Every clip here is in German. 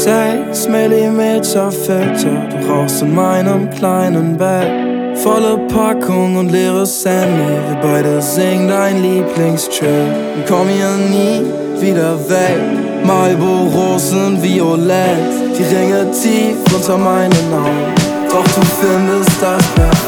6 mm Filter, du rauchst in meinem kleinen Bett. Volle Packung und leeres Handy, wir beide singen dein Lieblingstrack. Und komm hier nie wieder weg, Marlboro sind violett. Die Ringe tief unter meinen Augen, doch du findest das perfekt.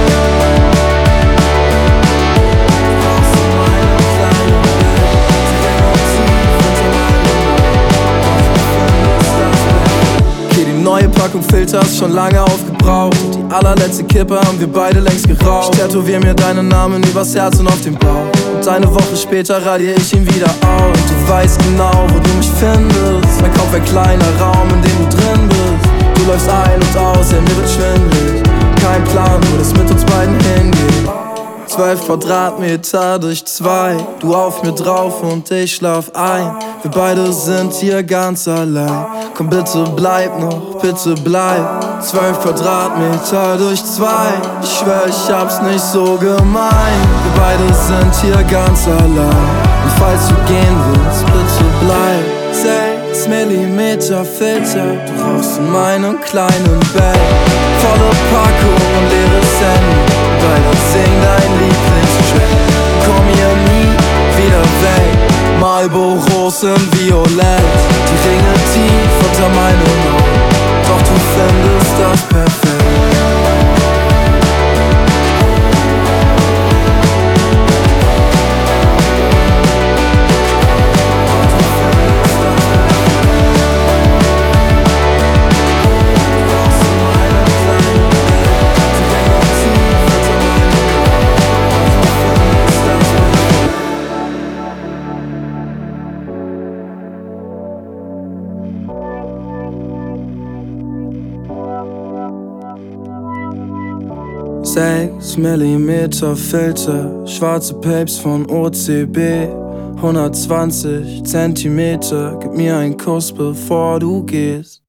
Neue Packung Filter ist schon lange aufgebraucht. Die allerletzte Kippe haben wir beide längst geraucht. Ich tätowier mir deinen Namen übers Herz und auf den Bauch. Und eine Woche später radier ich ihn wieder aus. Und du weißt genau, wo du mich findest. Mein Kopf ein kleiner Raum, in dem du drin bist. Du läufst ein und aus, ja mir wird schwindelig. Kein Plan, wo das mit uns beiden hingeht. 12 Quadratmeter durch 2, du auf mir drauf und ich schlaf ein. Wir beide sind hier ganz allein. Komm bitte bleib noch, bitte bleib. 12 Quadratmeter durch 2, ich schwör ich hab's nicht so gemein. Wir beide sind hier ganz allein. Und falls du gehen willst, bitte bleib. 6 mm Filter, du rauchst in meinem kleinen Bett. Volle Packung und leeres Handy, beide singen dein Lieblingstrack. Komm hier nie wieder weg, Marlboro sind violett. Die Ringe tief unter meinen Augen, doch du findest das perfekt. Sechs Millimeter Filter, schwarze Papes von OCB, 120 Zentimeter, gib mir einen Kuss, bevor du gehst.